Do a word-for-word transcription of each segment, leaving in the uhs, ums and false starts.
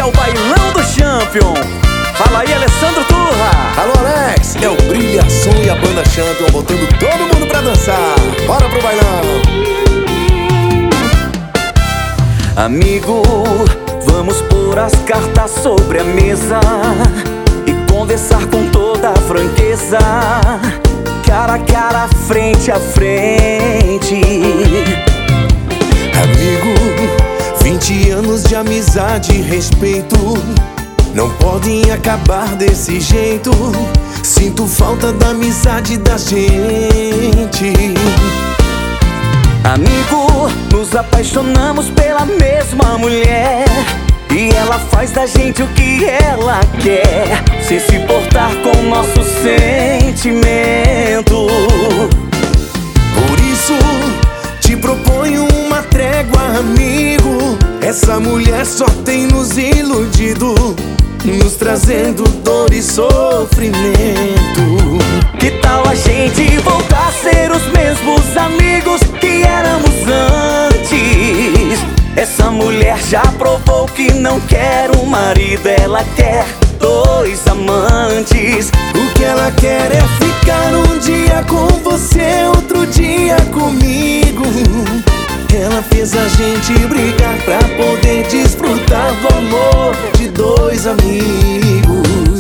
o bailão do Champion. Fala aí, Alessandro Turra. Alô, Alex, é o Brilhação e a banda Champion botando todo mundo pra dançar. Bora pro bailão. Amigo, vamos pôr as cartas sobre a mesa e conversar com toda a franqueza, cara a cara, frente a frente. Amigo, vinte anos de amizade e respeito não podem acabar desse jeito. Sinto falta da amizade da gente. Amigo, nos apaixonamos pela mesma mulher e ela faz da gente o que ela quer, sem se importar com o nosso sentimento. Por isso te proponho uma trégua, amigo. Essa mulher só tem nos iludido, nos trazendo dor e sofrimento. Que tal a gente voltar a ser os mesmos amigos que éramos antes? Essa mulher já provou que não quer um marido, ela quer dois amantes. O que ela quer é ficar um dia com você, outro dia comigo. Ela fez a gente brigar pra poder desfrutar do amor de dois amigos.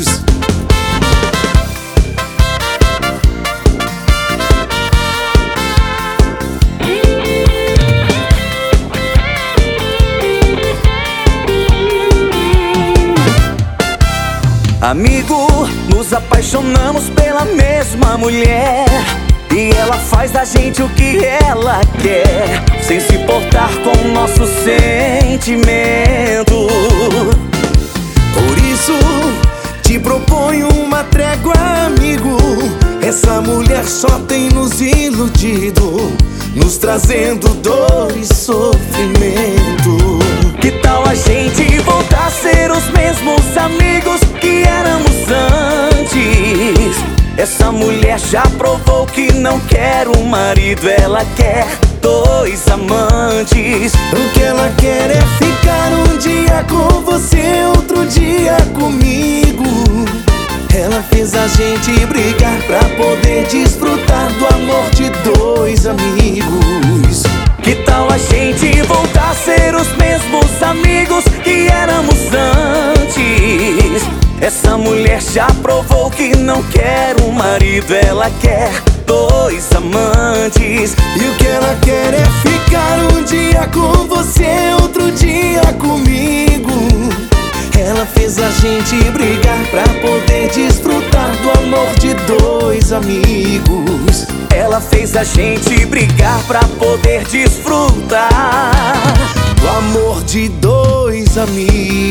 Amigo, nos apaixonamos pela mesma mulher e ela faz da gente o que ela quer, sem se importar com o nosso sentimento. Por isso te proponho uma trégua, amigo. Essa mulher só tem nos iludido, nos trazendo dor e sofrimento. Que tal a gente voltar a ser os mesmos amigos que éramos antes? Essa mulher já provou que não quer um marido, ela quer dois amantes. O que ela quer é ficar um dia com você, outro dia comigo. Ela fez a gente brigar pra poder desfrutar do amor de dois amigos. Que tal a gente voltar a ser os mesmos amigos que éramos antes? Essa mulher já provou que não quer um marido, ela quer dois amantes. E o que ela quer é ficar um dia com você, outro dia comigo. Ela fez a gente brigar pra poder desfrutar do amor de dois amigos. Ela fez a gente brigar pra poder desfrutar do amor de dois amigos.